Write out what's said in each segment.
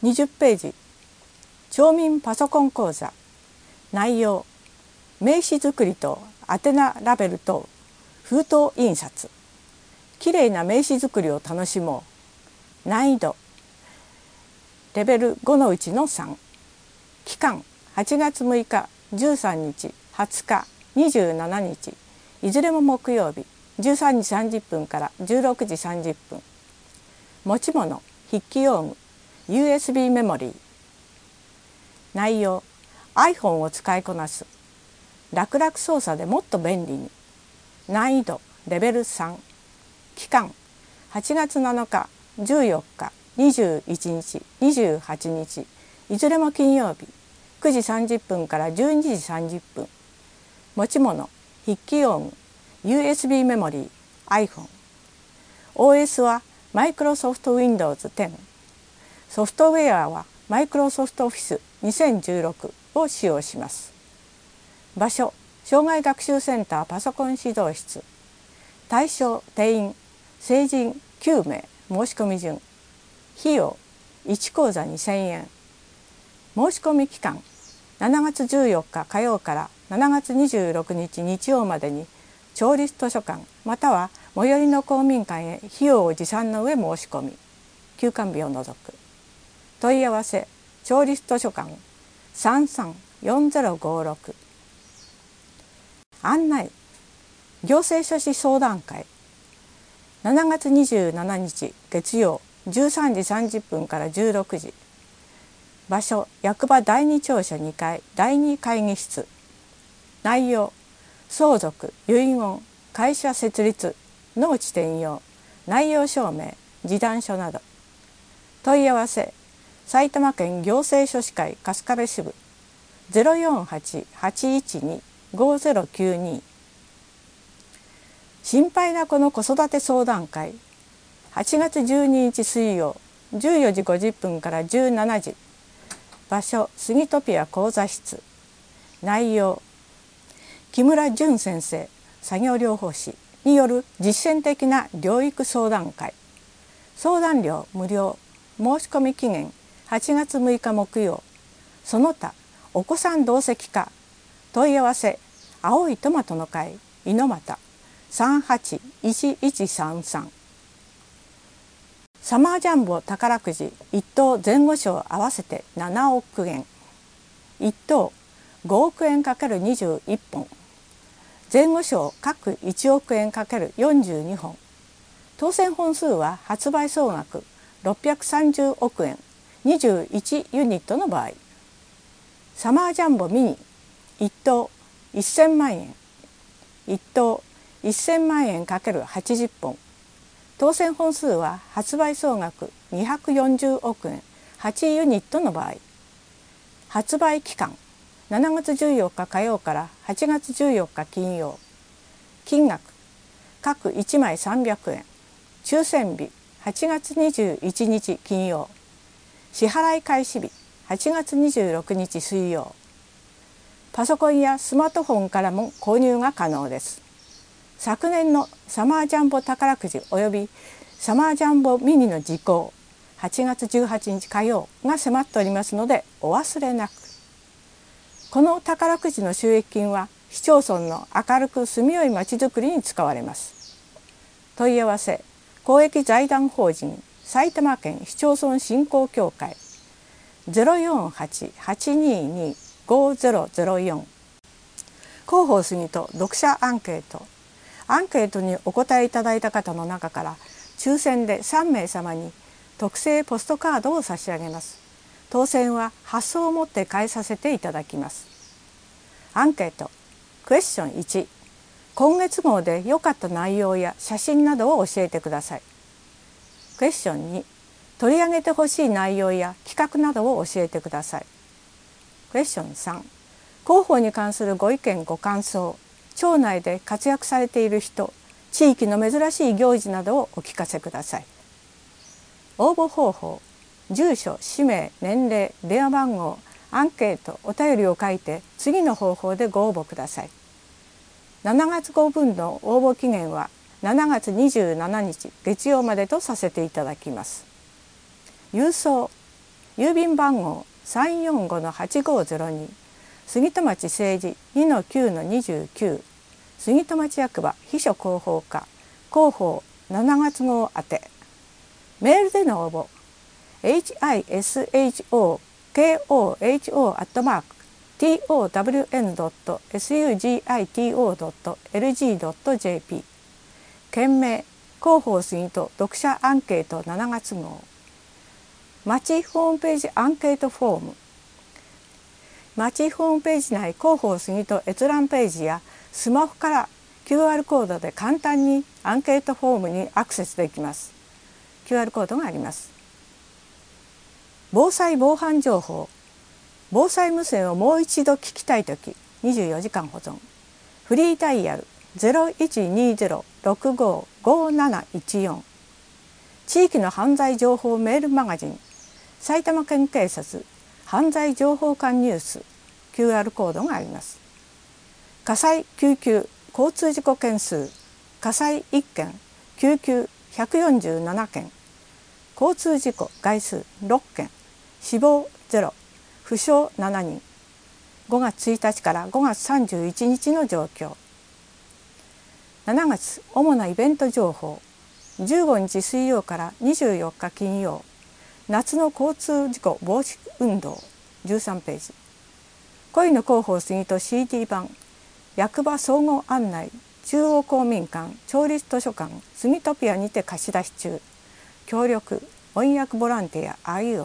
20ページ、町民パソコン講座。内容、名刺作りと宛名ラベルと封筒印刷。きれいな名刺作りを楽しもう。難易度レベル5のうちの3。期間8月6日、13日、20日、27日。いずれも木曜日、13時30分から16時30分。持ち物、筆記用具、USB メモリー。内容、iPhone を使いこなす。楽々操作でもっと便利に。難易度レベル3。期間8月7日、14日、21日、28日。いずれも金曜日、9時30分から12時30分。持ち物、筆記用具、USB メモリー、iPhone。OS はマイクロソフト Windows 10。ソフトウェアはマイクロソフトオフィス2016を使用します。場所、障害学習センターパソコン指導室。対象、定員、成人9名。申し込み順。費用、1講座2000円。申し込み期間、7月14日火曜から7月26日日曜までに、町立図書館または最寄りの公民館へ費用を持参の上申し込み。休館日を除く。問い合わせ、町立図書館334056。案内、行政書士相談会。7月27日月曜13時30分から16時。場所、役場第2庁舎2階第2会議室。内容、相続、遺言、会社設立、農地転用、内容証明、示談書など。問い合わせ、埼玉県行政書士会春日部支部 048-812-5092。心配な子の子育て相談会。8月12日水曜14時50分から17時。場所、スギトピア講座室。内容、木村淳先生、作業療法士による実践的な療育相談会。相談料無料。申し込み期限8月6日木曜。その他お子さん同席化。問い合わせ、青いトマトの会猪俣381133。サマージャンボ宝くじ1等前後賞合わせて7億円。1等5億円 ×21 本。前後賞各1億円 ×42 本。当選本数は発売総額630億円21ユニットの場合。サマージャンボミニ1等1000万円。1等1000万円 ×80 本。当選本数は発売総額240億円8ユニットの場合。発売期間7月14日火曜から8月14日金曜。金額各1枚300円。抽選日8月21日金曜。支払い開始日8月26日水曜。パソコンやスマートフォンからも購入が可能です。昨年のサマージャンボ宝くじおよびサマージャンボミニの時効8月18日火曜が迫っておりますのでお忘れなく。この宝くじの収益金は市町村の明るく住みよいまちづくりに使われます。問い合わせ、公益財団法人埼玉県市町村振興協会 048-822-5004。広報杉と読者アンケート。アンケートにお答えいただいた方の中から抽選で3名様に特製ポストカードを差し上げます。当選は発送をもって返させていただきます。アンケート。クエスチョン1。今月号で良かった内容や写真などを教えてください。クエスチョン2。取り上げてほしい内容や企画などを教えてください。クエスチョン3。広報に関するご意見ご感想、町内で活躍されている人、地域の珍しい行事などをお聞かせください。応募方法、住所、氏名、年齢、電話番号、アンケート、お便りを書いて次の方法でご応募ください。7月号分の応募期限は7月27日月曜までとさせていただきます。郵送、 郵便番号345-8502、杉戸町政治 2-9-29、杉戸町役場秘書広報課広報7月号宛て。メールでの応募、hishokohon.town.sugito.lg.jp、 件名広報杉戸読者アンケート7月号。町ホームページアンケートフォーム、町ホームページ内広報杉戸閲覧ページやスマホから QR コードで簡単にアンケートフォームにアクセスできます。 QR コードがあります。防災防犯情報、防災無線をもう一度聞きたいとき24時間保存、フリーダイヤル 0120-655714、 地域の犯罪情報メールマガジン埼玉県警察犯罪情報館ニュース、 QR コードがあります。火災救急交通事故件数、火災1件、救急147件、交通事故概数6件、死亡0、負傷7人。5月1日から5月31日の状況。7月主なイベント情報、15日水曜から24日金曜、夏の交通事故防止運動13ページ、恋の広報杉戸 CD 版、役場総合案内中央公民館町立図書館スミトピアにて貸し出し中、協力翻訳ボランティア IO。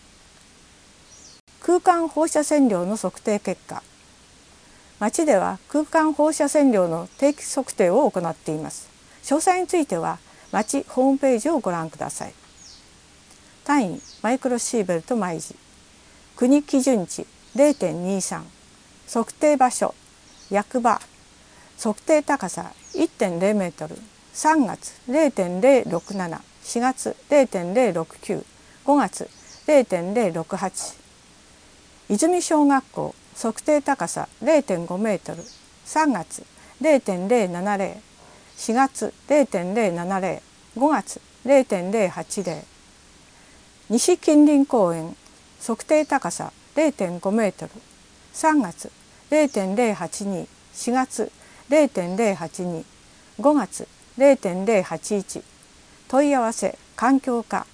空間放射線量の測定結果、町では空間放射線量の定期測定を行っています。詳細については町ホームページをご覧ください。単位マイクロシーベルト毎時、国基準値 0.23、 測定場所役場、測定高さ 1.0 メートル、3月 0.067、4月 0.069、5月 0.068。 泉小学校測定高さ 0.5 メートル、3月 0.070、4月 0.070、5月 0.080。 西近隣公園測定高さ 0.5 メートル、3月 0.082、4月 0.082、5月 0.081。 問い合わせ環境課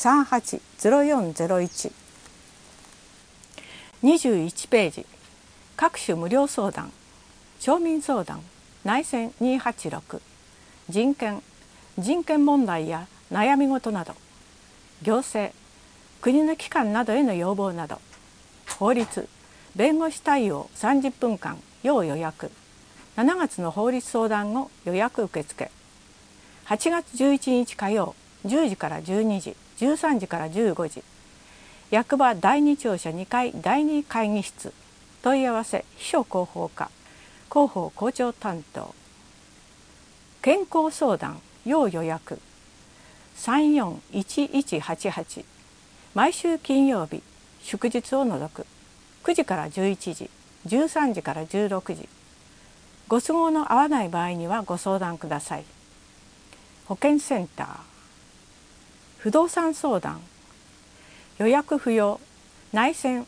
380401。21ページ、各種無料相談、町民相談、内戦286、人権問題や悩み事など、行政、国の機関などへの要望など、法律、弁護士対応30分間要予約。7月の法律相談後予約受付。8月11日火曜10時から12時、13時から15時。役場第2庁舎2階第2会議室。問い合わせ秘書広報課広報校長担当。健康相談要予約。341188。毎週金曜日祝日を除く9時から11時、13時から16時。ご都合の合わない場合にはご相談ください。保健センター、不動産相談、予約不要、内線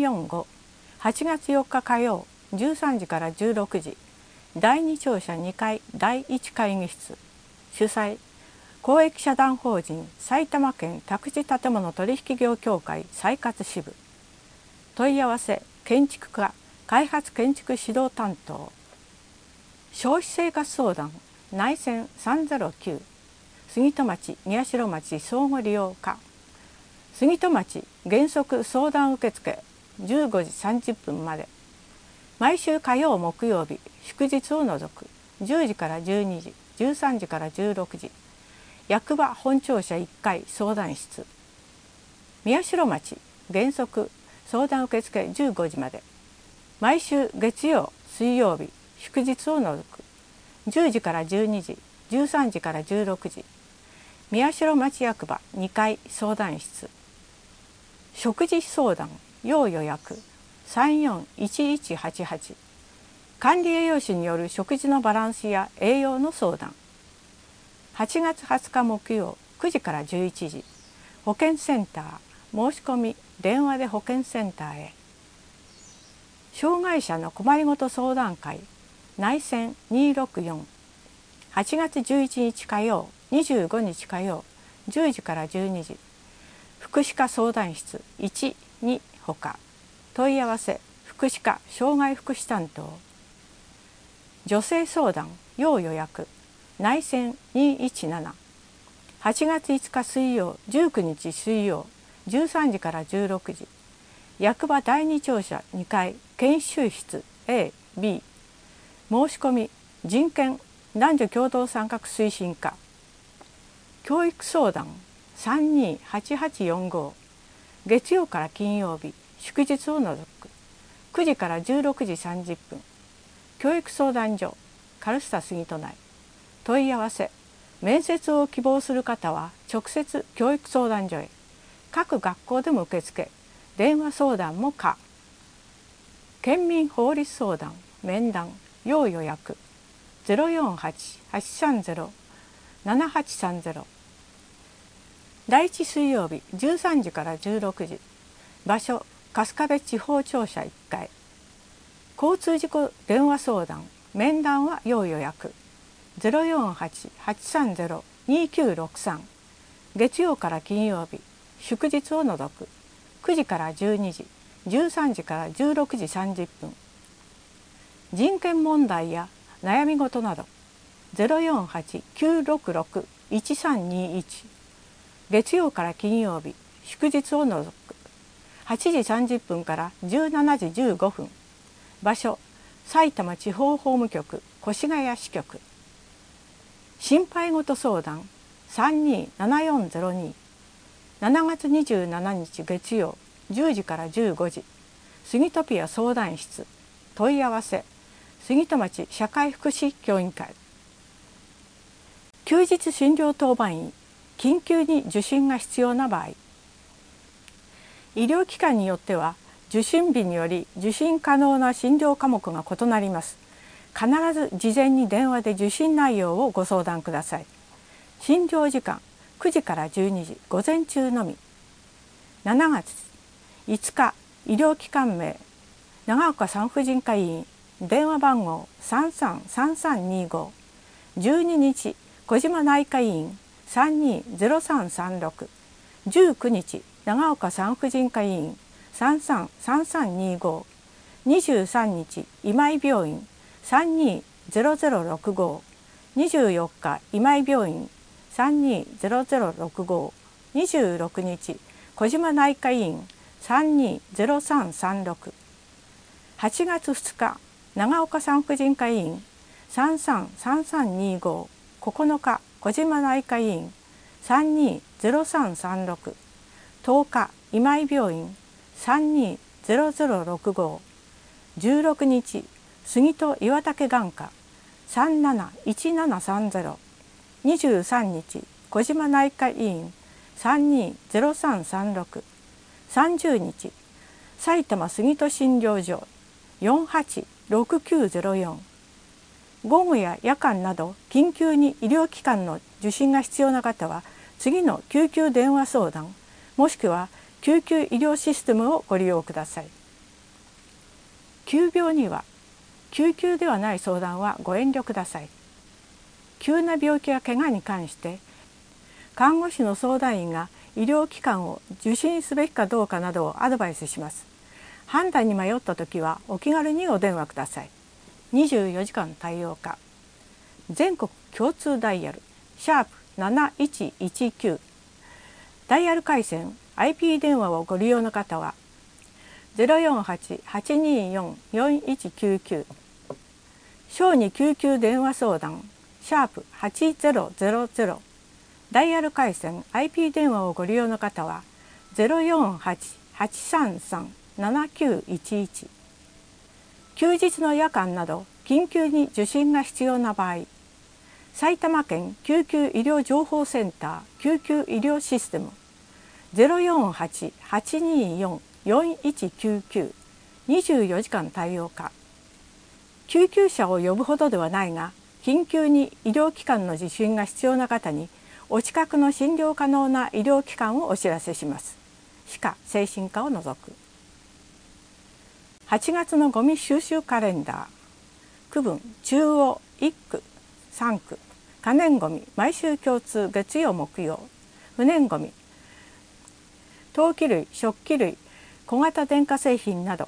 345、8月4日火曜13時から16時、第2庁舎2階第1会議室。主催、公益社団法人埼玉県宅地建物取引業協会再活支部。問い合わせ建築課開発建築指導担当。消費生活相談内線309、杉戸町宮代町相互利用課。杉戸町原則相談受付15時30分まで。毎週火曜木曜日祝日を除く10時から12時、13時から16時。役場本庁舎1階相談室。宮代町原則相談受付15時まで。毎週月曜水曜日祝日を除く10時から12時、13時から16時。宮代町役場2階相談室。食事相談要予約341188。管理栄養士による食事のバランスや栄養の相談。8月20日木曜9時から11時。保健センター申し込み電話で保健センターへ。障害者の困りごと相談会内線264、8月11日火曜、25日火曜、10時から12時、福祉課相談室1、2ほか、問い合わせ福祉課障害福祉担当。女性相談要予約内線217、8月5日水曜、19日水曜、13時から16時、役場第2庁舎2階研修室 A、B。申し込み人権男女共同参画推進課。教育相談328845、月曜から金曜日祝日を除く9時から16時30分、教育相談所カルスタ杉戸内。問い合わせ面接を希望する方は直接教育相談所へ。各学校でも受付、電話相談も可。県民法律相談面談要予約 048-830-7830。第1水曜日13時から16時、場所春日部地方庁舎1階。交通事故電話相談面談は要予約 048-830-2963。月曜から金曜日祝日を除く9時から12時、13時から16時30分。人権問題や悩み事など 048-966-1321。月曜から金曜日祝日を除く8時30分から17時15分。場所埼玉地方法務局越谷支局。心配事相談327402、7月27日月曜10時から15時、杉戸ピア相談室。問い合わせ杉戸町社会福祉協議会。休日診療当番医緊急に受診が必要な場合、医療機関によっては受診日により受診可能な診療科目が異なります。必ず事前に電話で受診内容をご相談ください。診療時間9時から12時、午前中のみ。7月5日医療機関名長岡産婦人科医院、電話番号333325。12日小島内科医院320336。19日長岡産婦人科医院333325。23日今井病院320065。24日今井病院320065。26日小島内科医院320336。8月2日長岡産婦人科医院333325。9日小島内科医院320336。10日今井病院320065。16日杉戸岩竹眼科371730。23日小島内科医院320336。30日埼玉杉戸診療所486904。午後や夜間など緊急に医療機関の受診が必要な方は次の救急電話相談もしくは救急医療システムをご利用ください。急病には救急ではない相談はご遠慮ください。急な病気や怪我に関して看護師の相談員が医療機関を受診すべきかどうかなどをアドバイスします。判断に迷ったときはお気軽にお電話ください。24時間対応課。全国共通ダイヤル#7119。ダイヤル回線 IP 電話をご利用の方は 048-824-4199。小児救急電話相談#8000。ダイヤル回線 IP 電話をご利用の方は 048-833-7911。休日の夜間など緊急に受診が必要な場合、埼玉県救急医療情報センター救急医療システム 048-824-4199。24時間対応課。救急車を呼ぶほどではないが緊急に医療機関の受診が必要な方にお近くの診療可能な医療機関をお知らせします。 歯科精神科を除く。8月のゴミ収集カレンダー。区分中央1区3区。可燃ごみ毎週共通月曜木曜。不燃ごみ陶器類食器類小型電化製品など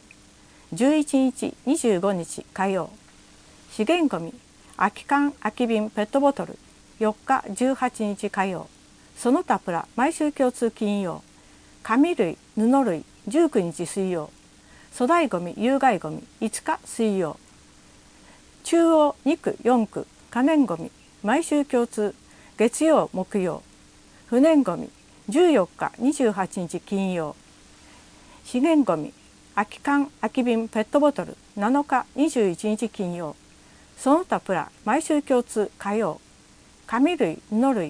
11日25日火曜。資源ごみ空き缶空き瓶ペットボトル4日18日火曜。その他プラ毎週共通金曜。紙類布類19日水曜。粗大ごみ有害ごみ5日水曜。中央2区4区可燃ごみ毎週共通月曜木曜。不燃ごみ14日28日金曜。資源ごみ空き缶空き瓶ペットボトル7日21日金曜。その他プラ毎週共通火曜。紙類布類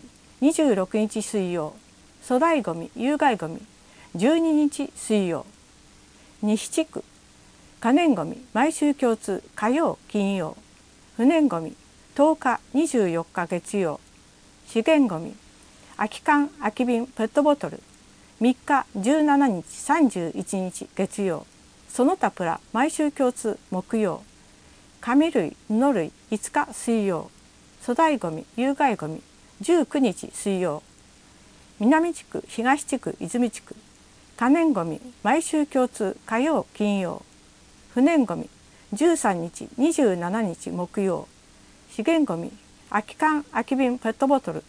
26日水曜。粗大ごみ有害ごみ12日水曜。西地区可燃ごみ毎週共通火曜金曜。不燃ごみ10日24日月曜。資源ごみ空き缶空き瓶ペットボトル3日17日31日月曜。その他プラ毎週共通木曜。紙類布類5日水曜。粗大ごみ有害ごみ19日水曜。南地区東地区泉地区可燃ごみ毎週共通火曜金曜。不燃ごみ13日27日木曜。資源ごみ空き缶空き瓶ペットボトル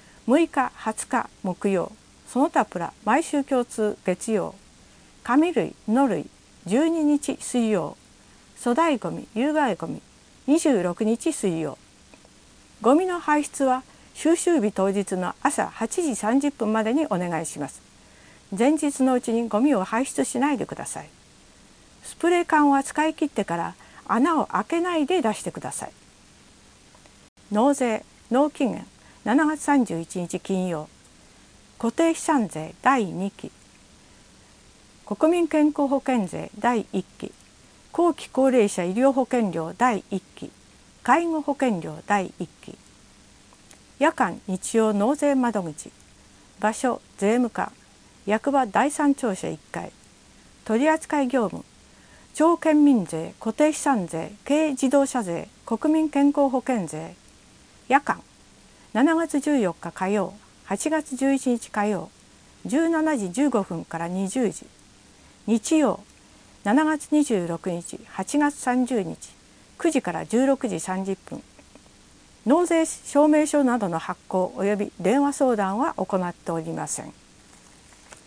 6日20日木曜。その他プラ毎週共通月曜。紙類布類12日水曜。粗大ごみ有害ごみ26日水曜。ゴミの排出は収集日当日の朝8時30分までにお願いします。前日のうちにゴミを排出しないでください。スプレー缶は使い切ってから穴を開けないで出してください。納税納期限7月31日金曜。固定資産税第2期。国民健康保険税第1期。後期高齢者医療保険料第1期。介護保険料第1期。夜間日曜納税窓口。場所税務課。役場第3庁舎1階。取扱業務町県民税固定資産税軽自動車税国民健康保険税。夜間7月14日火曜8月11日火曜17時15分から20時。日曜7月26日8月30日9時から16時30分。納税証明書などの発行及び電話相談は行っておりません。